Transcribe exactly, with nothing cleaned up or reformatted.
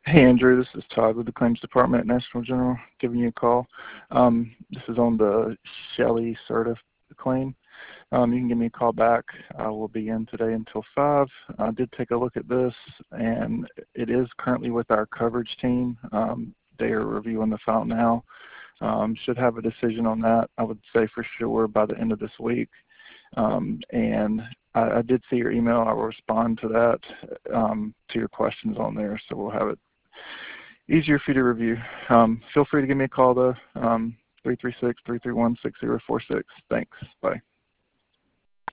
Hey Andrew, this is Todd with the Claims Department at National General, giving you a call. Um, this is on the Shelley Certif claim. Um, you can give me a call back. I will be in today until five. I did take a look at this, and it is currently with our coverage team. Um, they are reviewing the file now. Um, should have a decision on that, I would say for sure, by the end of this week. Um, and I, I did see your email. I will respond to that, um, to your questions on there, so we'll have it easier for you to review. Um, feel free to give me a call though, um, three three six, three three one, six zero four six. Thanks. Bye.